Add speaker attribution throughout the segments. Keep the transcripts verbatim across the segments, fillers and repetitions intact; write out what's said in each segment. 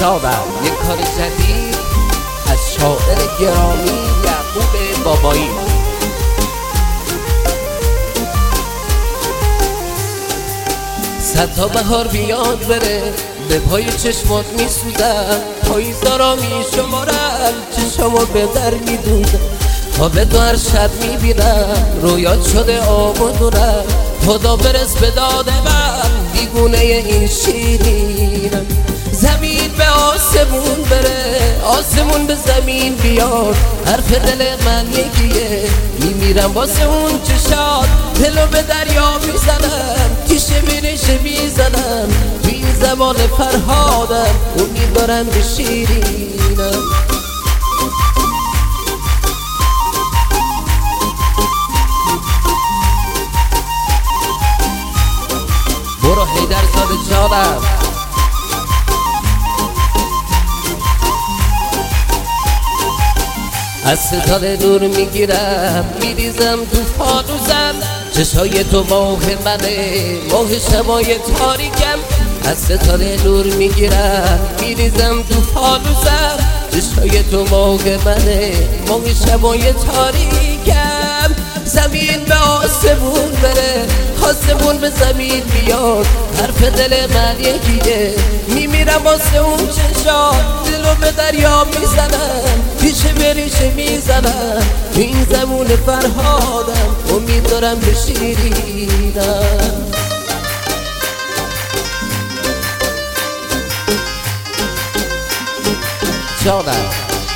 Speaker 1: شادم. یک کار جدید از شاعر گرامی یعقوب بابایی. صد تا بهار بیاد بره به پای چشمات میسوزم، پاییزا میشمارم چشمو به در میدوزم، تا به تو هر شب میبینم رویات شده آب و دورم. خدا برس به داد من دیگونه این شیرینم. زمین به آسمون بره آسمون به زمین بیاد، حرف دل من یکیه میمیرم واسه اون چشات. دلو به دریا میزنم تیشه بینشه میزنم، تو این زمان فرهادم امید دارم به شیرینم. برو حیدر زاده جانم. از ستاره نور میگیرم میریزم تو فانوسم، چشای تو ماه منه ماه شبای تاریکم. از ستاره نور میگیرم میریزم تو فانوسم، چشای تو ماه منه ماه شبای تاریکم. زمین به آسمون بره آسمون به زمین بیاد، حرف دل من یکیه میمیرم واسه اون چشات. دلو به دریا میزنم ریشه به ریشه میزنم، تو این زمون فرهادم امید دارم به شیرینم. جانم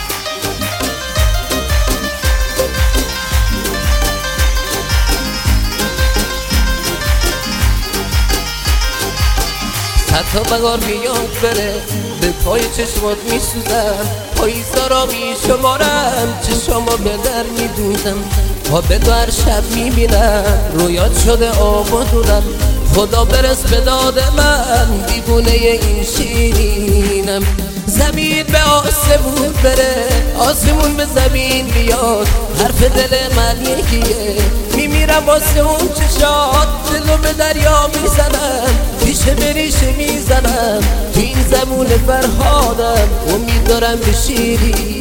Speaker 1: صد تا بهار بیاد بره به پای چشمات میسوزم، پاییزا را میشمارم چشما به در میدوزم، تا به تو هر شب میبینم رویات شده آب و دورم. خدا برس به داد من دیوونه این شیرینم. زمین به آسمون بره آسمون به زمین بیاد، حرف دل من یکیه میمیرم واسه اون چشات. دلو به دریا میزنم ریشه به ریشه میزنم، تو این زمون فرهادم امید دارم به شیرینم.